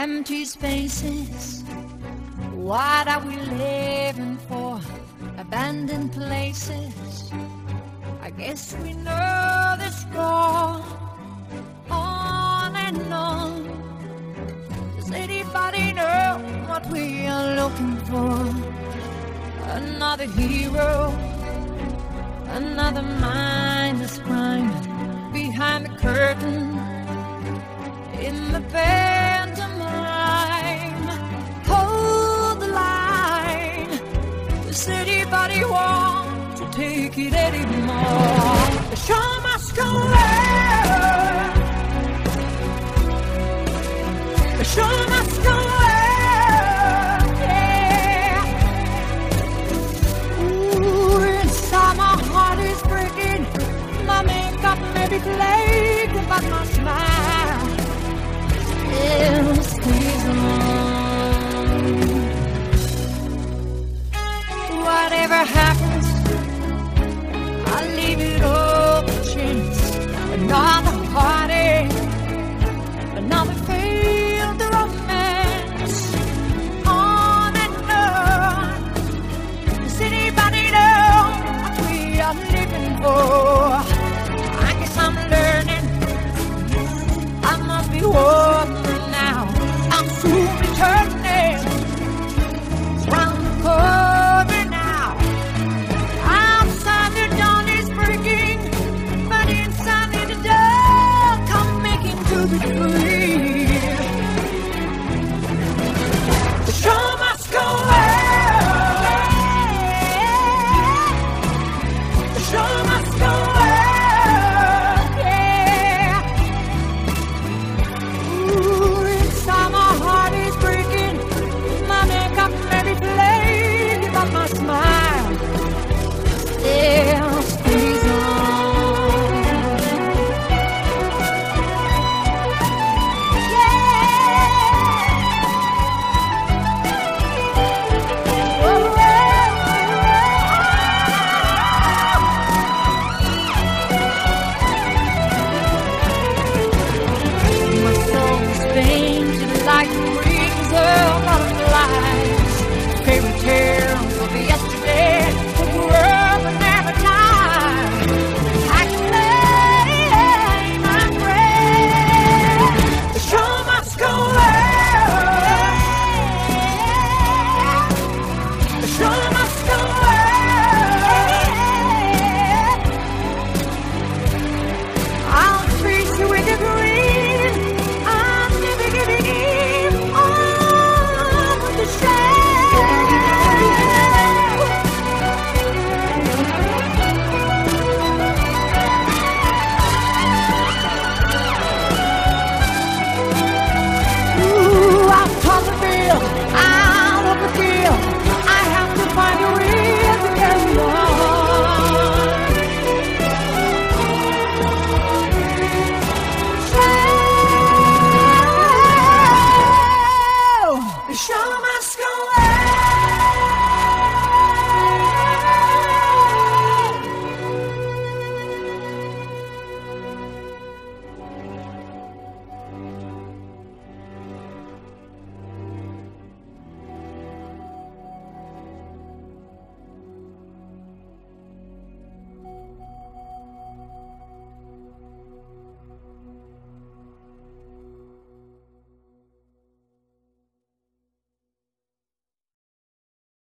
Empty spaces, what are we living for? Abandoned places, I guess we know the score. On and on. Does anybody know what we are looking for? Another hero, another mindless crime behind the curtain, in the pantomime. Hold the line. Does anybody want to take it anymore? The show must go on. The show must go on. Yeah. Ooh, inside my heart is breaking. My makeup may be flaking, but my smile still stays on. Whatever happens